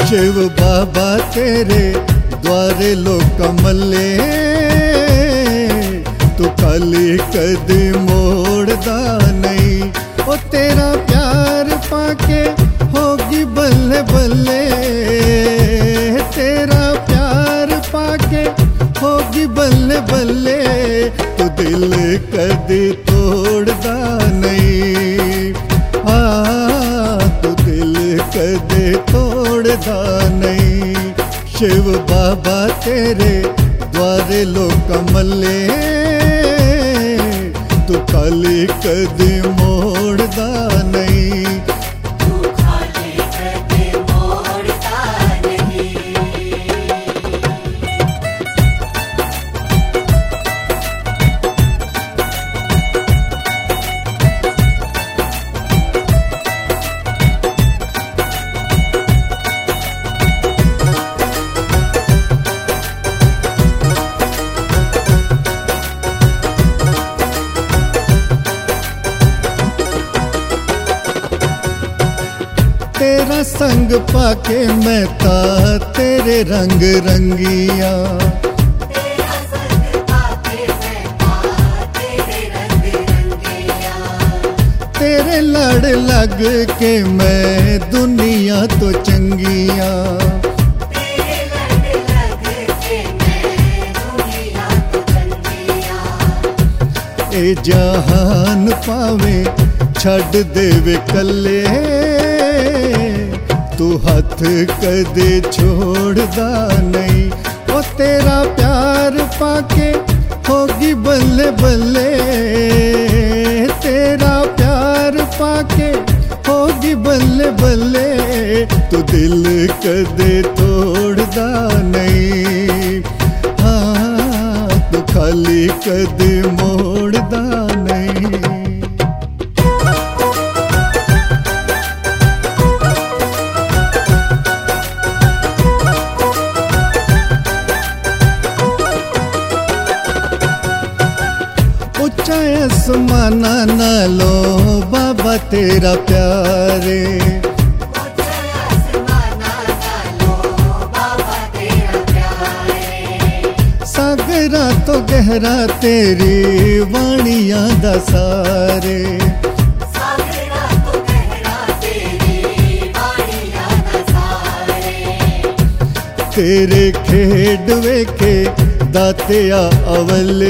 शिव बाबा तेरे द्वारे लोग मल्ले, तू खाली कदी मोड़दा नहीं। ओ तेरा प्यार पाके होगी बल्ले बल्ले, तेरा प्यार पाके होगी बल्ले बल्ले। तू दिल कदी तोड़दा नहीं, तू दिल कदे तोड़दा नहीं। शिव बाबा तेरे द्वारे लोग मल्ले, तू खाली कदी मोड़दा नहीं। तू खाली कदी मोड़दा नहीं। तेरा संग पाके मैं ता तेरे रंग रंगिया, तेरा संग पाके मैं ता तेरे रंग रंगिया। तेरे लड़ लग के मैं दुनिया तो चंगिया। तेरे लड़ लग के मैं दुनिया तो चंगिया। ए जहान पावे छड़ देवे कल्ले, तू हाथ कदे छोड़दा नहीं। ओ तेरा प्यार पाके होगी बल्ले बल्ले, तेरा प्यार पाके होगी बल्ले बल्ले। तू दिल कदे तोड़दा नहीं, तू खाली कदे मोड़दा नहीं। ऊंचा आसमाना नालो बाबा तेरा प्यारे, ऊंचा आसमाना नालो बाबा तेरा प्यारे। सागरा तो गहरा तेरी वाणियां दा सारे, सागरा तो गहरा तेरी वाणियां दा सारे। तेरे खेड वेखे दातिया अवले,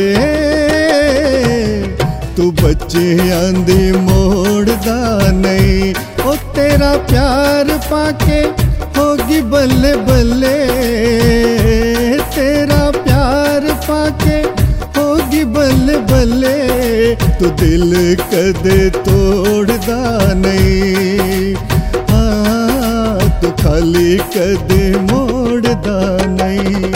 तू बच्चियां दी मोड़दा नहीं। ओ तेरा प्यार पाके होगी बल्ले बल्ले, तेरा प्यार पाके होगी बल्ले बल्ले। तू दिल कदे तोड़दा नहीं, तू खाली कदे मोड़दा नहीं।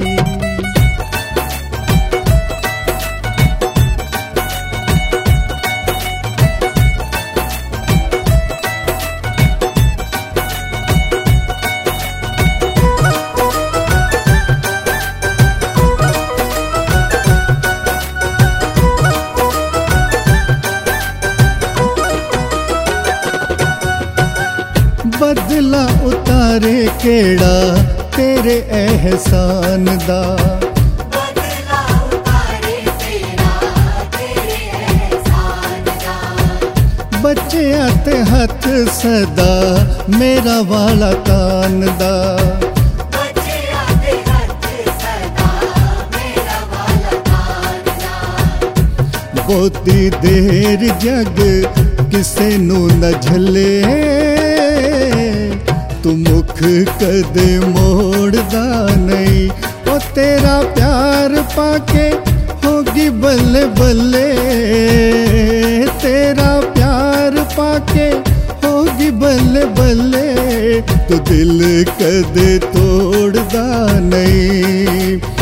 बदला उतारे केड़ा तेरे एहसान दा, बदला उतारे तेरा तेरे एहसान दा। बच्चियां ते हथ सदा मेरा वाला कान दा। बच्चियां ते हथ सदा मेरा वाला कान दा। बहुती देर जग किसे नू न झले, तू मुख कदे मोड़दा नहीं। ओ तेरा प्यार पाके होगी बल्ले बल्ले, तेरा प्यार पाके होगी बल्ले बल्ले। तू दिल कदे तोड़दा नहीं,